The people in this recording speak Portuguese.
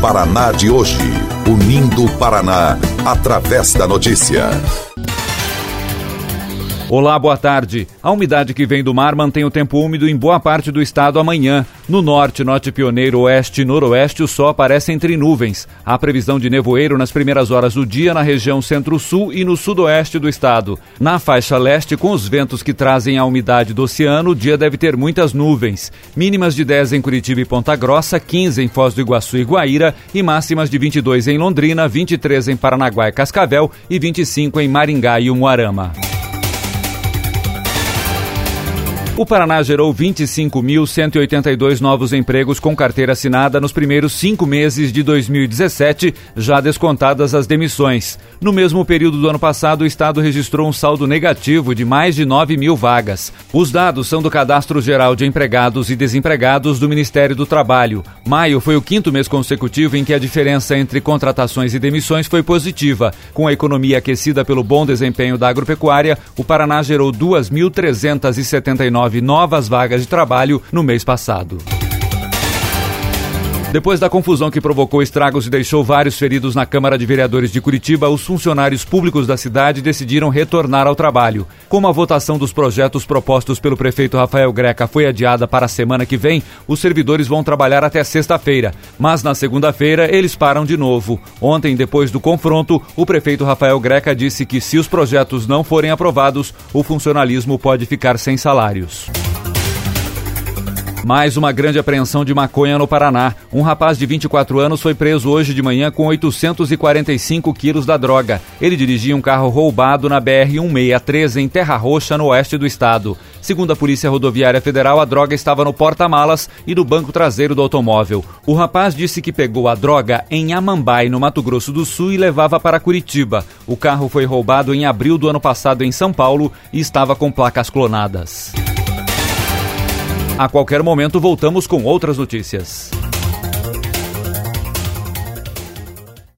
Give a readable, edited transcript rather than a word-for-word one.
Paraná de hoje. Unindo o Paraná, através da notícia. Olá, boa tarde. A umidade que vem do mar mantém o tempo úmido em boa parte do estado amanhã. No norte, norte pioneiro, oeste e noroeste, o sol aparece entre nuvens. Há previsão de nevoeiro nas primeiras horas do dia na região centro-sul e no sudoeste do estado. Na faixa leste, com os ventos que trazem a umidade do oceano, o dia deve ter muitas nuvens. Mínimas de 10 em Curitiba e Ponta Grossa, 15 em Foz do Iguaçu e Guaíra e máximas de 22 em Londrina, 23 em Paranaguá e Cascavel e 25 em Maringá e Umuarama. O Paraná gerou 25.182 novos empregos com carteira assinada nos primeiros 5 meses de 2017, já descontadas as demissões. No mesmo período do ano passado, o estado registrou um saldo negativo de mais de 9 mil vagas. Os dados são do Cadastro Geral de Empregados e Desempregados do Ministério do Trabalho. Maio foi o 5º mês consecutivo em que a diferença entre contratações e demissões foi positiva. Com a economia aquecida pelo bom desempenho da agropecuária, o Paraná gerou 2.379 novas vagas de trabalho no mês passado. Depois da confusão que provocou estragos e deixou vários feridos na Câmara de Vereadores de Curitiba, os funcionários públicos da cidade decidiram retornar ao trabalho. Como a votação dos projetos propostos pelo prefeito Rafael Greca foi adiada para a semana que vem, os servidores vão trabalhar até sexta-feira. Mas na segunda-feira, eles param de novo. Ontem, depois do confronto, o prefeito Rafael Greca disse que se os projetos não forem aprovados, o funcionalismo pode ficar sem salários. Mais uma grande apreensão de maconha no Paraná. Um rapaz de 24 anos foi preso hoje de manhã com 845 quilos da droga. Ele dirigia um carro roubado na BR-163 em Terra Roxa, no oeste do estado. Segundo a Polícia Rodoviária Federal, a droga estava no porta-malas e no banco traseiro do automóvel. O rapaz disse que pegou a droga em Amambai, no Mato Grosso do Sul, e levava para Curitiba. O carro foi roubado em abril do ano passado em São Paulo e estava com placas clonadas. A qualquer momento voltamos com outras notícias.